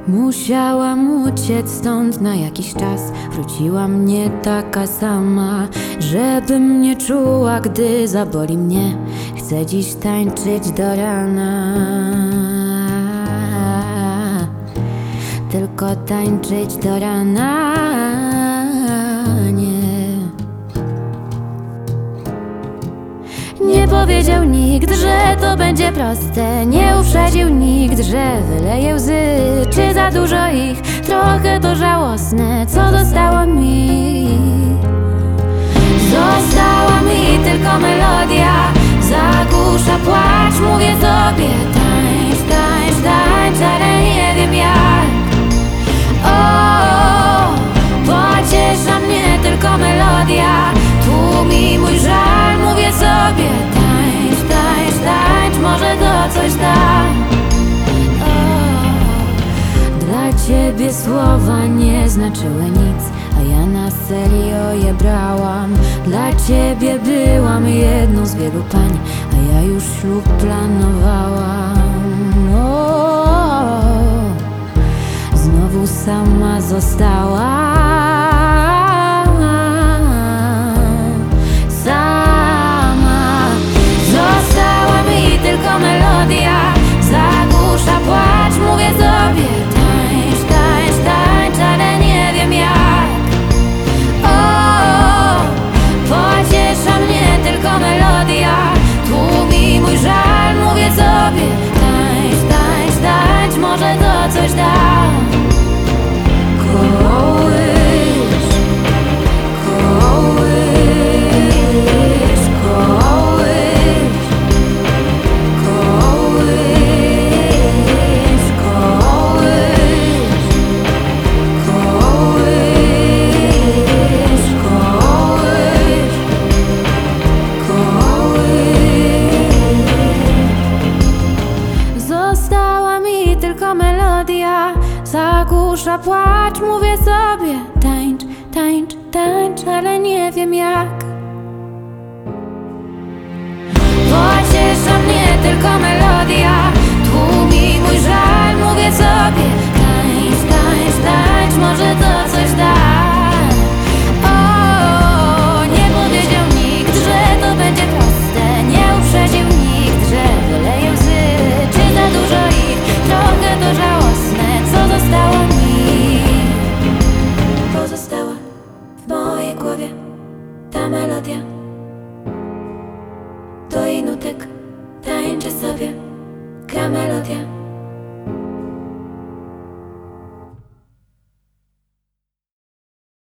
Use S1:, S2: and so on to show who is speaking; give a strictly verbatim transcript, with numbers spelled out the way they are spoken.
S1: Musiałam uciec stąd na jakiś czas. Wróciłam nie taka sama, żebym nie czuła, gdy zaboli mnie. Chcę dziś tańczyć do rana, tylko tańczyć do rana, nie. Nie powiedział nikt, że to będzie proste. Nie uprzedził nikt, że wyleje łzy. Czy za dużo ich? Trochę to żałosne. Co zostało mi? Została mi tylko melodia. Zagłusza płacz, mówię sobie: tańcz, tańcz, tańcz, ale nie wiem jak. O, pociesza mnie tylko melodia. Tłumi mój żal, mówię sobie: tańcz, tańcz, tańcz, może to coś da. O, dla ciebie słowa nie znaczyły nic, a ja na serio je brałam. Dla ciebie byłam jedną z wielu pań, a ja już ślub planowałam. O, znowu sama została. Tylko melodia zagłusza płacz, mówię sobie: tańcz, tańcz, tańcz, ale nie wiem jak. O, pociesza mnie tylko melodia. Tłumi mój żal, mówię sobie: tańcz, tańcz, tańcz, może to coś da. Kołysz, kołysz, kołysz. Zagłusza płacz, mówię sobie: tańcz, tańcz, tańcz, ale nie wiem jak. Pociesza mnie tylko melodia.